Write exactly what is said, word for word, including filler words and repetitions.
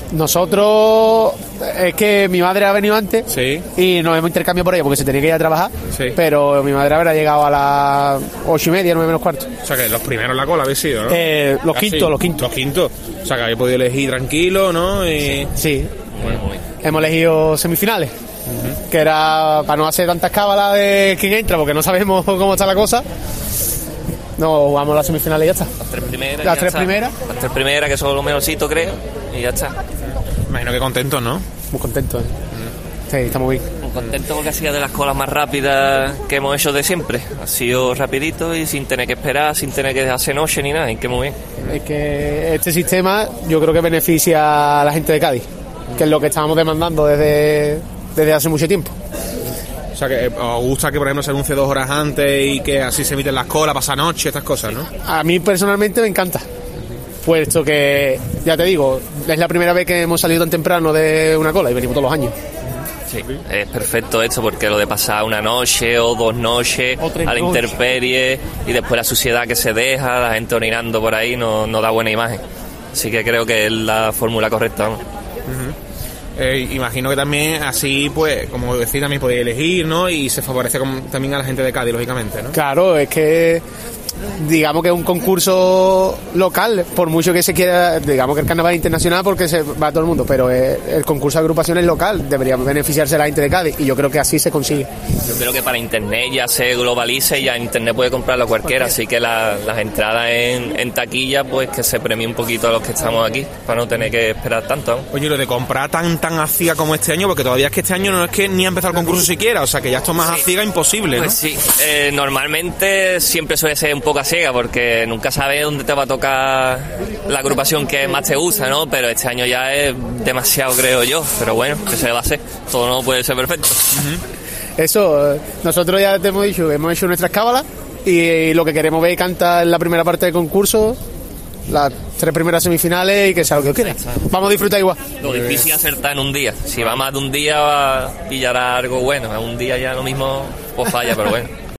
Nosotros, es que mi madre ha venido antes sí. y nos hemos intercambiado por ella porque se tenía que ir a trabajar, sí. pero mi madre habrá llegado a las ocho y media, nueve menos cuarto. O sea que los primeros en la cola habéis sido, ¿no? Eh, los Casi. quintos, los quintos. Los quintos. O sea que habéis podido elegir tranquilo, ¿no? Y... Sí. Bueno. Hemos elegido semifinales, uh-huh. que era para no hacer tantas cábalas de quién entra, porque no sabemos cómo está la cosa. No, jugamos las semifinales y ya está. Las tres primeras. Las tres primeras. Las tres primeras, que son los mejorcitos, creo, y ya está. Imagino que contentos, ¿no? Muy contentos. ¿eh? Mm. Sí, estamos bien. Muy contentos porque ha sido de las colas más rápidas que hemos hecho de siempre. Ha sido rapidito y sin tener que esperar, sin tener que hacer noche ni nada, y que muy bien. Es que este sistema yo creo que beneficia a la gente de Cádiz, que es lo que estábamos demandando desde, desde hace mucho tiempo. O sea, que os gusta que, por ejemplo, se anuncie dos horas antes y que así se eviten las colas, pasa noche, estas cosas, ¿no? A mí personalmente me encanta, puesto que, ya te digo, es la primera vez que hemos salido tan temprano de una cola y venimos todos los años. Sí, es perfecto esto, porque lo de pasar una noche o dos noches a la intemperie y después la suciedad que se deja, la gente orinando por ahí, no, no da buena imagen. Así que creo que es la fórmula correcta, vamos. Uh-huh. Eh, imagino que también así, pues, como decís, también podéis elegir, ¿no? Y se favorece con, también a la gente de Cádiz, lógicamente, ¿no? Claro, es que digamos que es un concurso local, por mucho que se quiera, digamos que el carnaval es internacional porque se va a todo el mundo, pero es, el concurso de agrupaciones local debería beneficiarse a la gente de Cádiz y yo creo que así se consigue. Yo creo que para internet ya se globalice y ya internet puede comprarlo cualquiera, así que la, las entradas en, en taquilla, pues que se premie un poquito a los que estamos aquí para no tener que esperar tanto, ¿no? Oye, lo de comprar tan tan a ciega como este año, porque todavía es que este año no es que ni ha empezado el concurso siquiera, o sea que ya esto más sí. a ciega imposible, ¿no? Pues sí, eh, normalmente siempre suele ser un poco a ciega porque nunca sabes dónde te va a tocar la agrupación que más te gusta, ¿no? Pero este año ya es demasiado, creo yo, pero bueno, ¿qué se le va a hacer? Todo no puede ser perfecto. Uh-huh. Eso, nosotros ya te hemos dicho, hemos hecho nuestras cábalas y lo que queremos ver y cantar en la primera parte del concurso, las tres primeras semifinales y que sea lo que quiera. Vamos a disfrutar igual. Lo difícil es acertar en un día. Si va más de un día, pillará algo bueno. En un día ya lo mismo, pues falla, pero bueno.